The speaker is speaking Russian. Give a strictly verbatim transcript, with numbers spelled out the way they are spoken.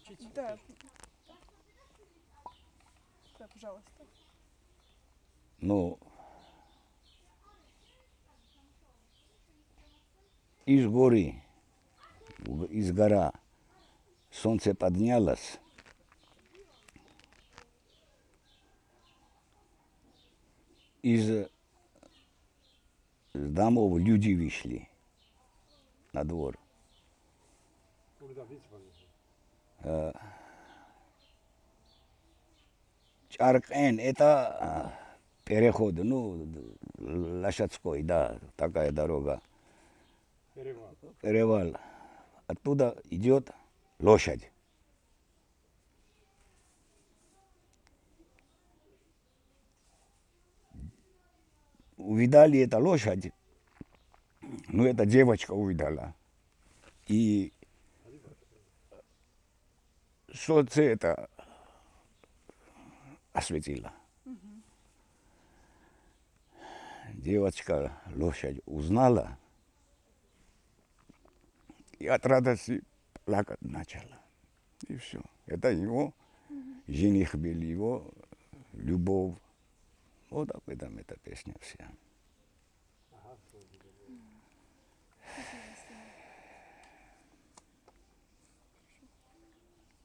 включить? Да. Да, пожалуйста. Ну, из горы, из гора солнце поднялось, из домов люди вышли на двор. Чарк-Эн – это переход, ну, Лошадской, да, такая дорога. Перевал. Перевал. Оттуда идет лошадь. Увидали эту лошадь, ну, эта девочка увидала. И солнце это осветило. Мгм. Девочка лошадь узнала и от радости плакать начала. И все. Это его Мгм. жених был, его любовь. Вот об этом эта песня вся. Прекрасно.